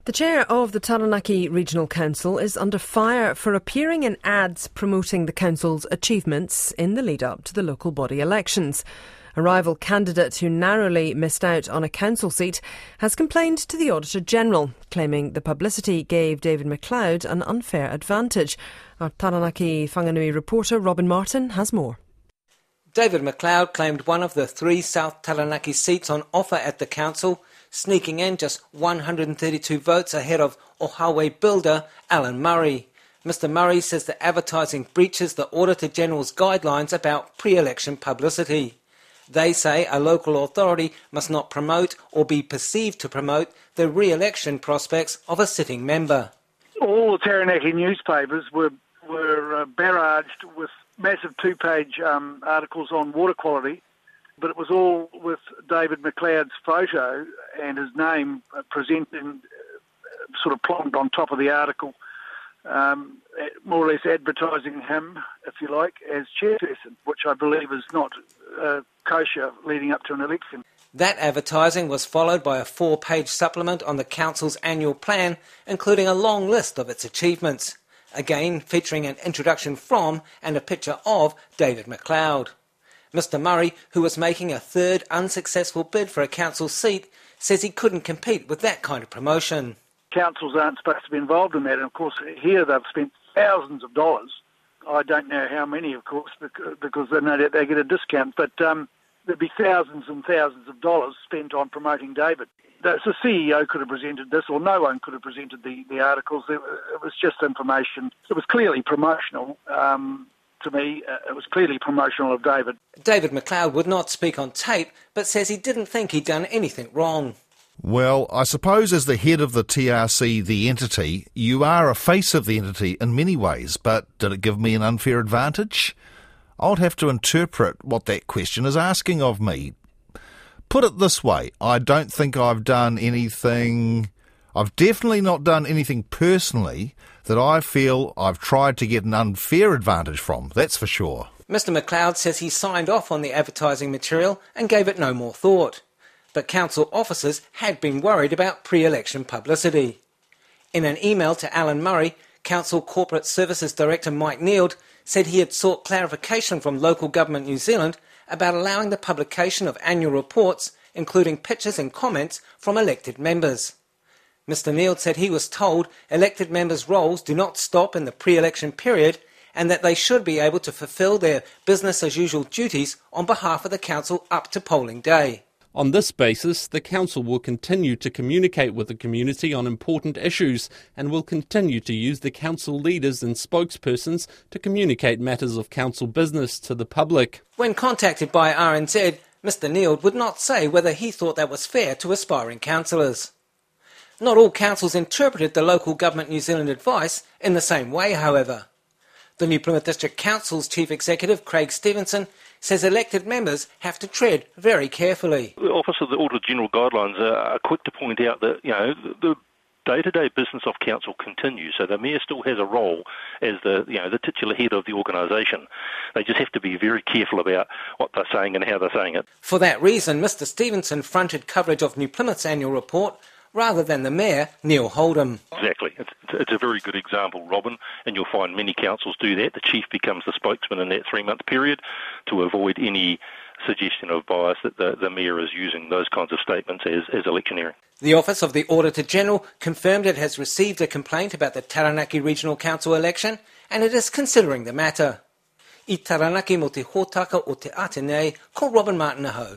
The chair of the Taranaki Regional Council is under fire for appearing in ads promoting the council's achievements in the lead-up to the local body elections. A rival candidate who narrowly missed out on a council seat has complained to the Auditor-General, claiming the publicity gave David McLeod an unfair advantage. Our Taranaki Whanganui reporter Robin Martin has more. David McLeod claimed one of the 3 South Taranaki seats on offer at the council, sneaking in just 132 votes ahead of Ohawe builder Alan Murray. Mr Murray says the advertising breaches the Auditor-General's guidelines about pre-election publicity. They say a local authority must not promote or be perceived to promote the re-election prospects of a sitting member. All the Taranaki newspapers were barraged with massive 2-page articles on water quality, but it was all with David McLeod's photo and his name presented, sort of ploned on top of the article, more or less advertising him, if you like, as chairperson, which I believe is not kosher leading up to an election. That advertising was followed by a 4-page supplement on the council's annual plan, including a long list of its achievements, again featuring an introduction from and a picture of David McLeod. Mr Murray, who was making a 3rd unsuccessful bid for a council seat, says he couldn't compete with that kind of promotion. Councils aren't supposed to be involved in that, and of course here they've spent thousands of dollars. I don't know how many, of course, because they know that they get a discount, but there'd be thousands and thousands of dollars spent on promoting David. The CEO could have presented this, or no one could have presented the articles. It was just information. It was clearly promotional. To me, it was clearly promotional of David. David McLeod would not speak on tape, but says he didn't think he'd done anything wrong. Well, I suppose as the head of the TRC, the entity, you are a face of the entity in many ways, but did it give me an unfair advantage? I'd have to interpret what that question is asking of me. Put it this way, I don't think I've done anything... I've definitely not done anything personally that I feel I've tried to get an unfair advantage from, that's for sure. Mr McLeod says he signed off on the advertising material and gave it no more thought. But council officers had been worried about pre-election publicity. In an email to Alan Murray, Council Corporate Services Director Mike Neild said he had sought clarification from Local Government New Zealand about allowing the publication of annual reports, including pictures and comments from elected members. Mr Neild said he was told elected members' roles do not stop in the pre-election period and that they should be able to fulfil their business-as-usual duties on behalf of the council up to polling day. On this basis, the council will continue to communicate with the community on important issues and will continue to use the council leaders and spokespersons to communicate matters of council business to the public. When contacted by RNZ, Mr Neild would not say whether he thought that was fair to aspiring councillors. Not all councils interpreted the Local Government New Zealand advice in the same way, however. The New Plymouth District Council's Chief Executive, Craig Stevenson, says elected members have to tread very carefully. The Office of the Auditor-General Guidelines are quick to point out that, the day-to-day business of council continues, so the mayor still has a role as the titular head of the organisation. They just have to be very careful about what they're saying and how they're saying it. For that reason, Mr Stevenson fronted coverage of New Plymouth's annual report rather than the Mayor, Neil Holdham. Exactly. It's a very good example, Robin, and you'll find many councils do that. The chief becomes the spokesman in that 3-month period to avoid any suggestion of bias that the Mayor is using those kinds of statements as electioneering. The Office of the Auditor-General confirmed it has received a complaint about the Taranaki Regional Council election and it is considering the matter. I Taranaki mo te hōtaka o te Atenei, ko Robin Martin Aho.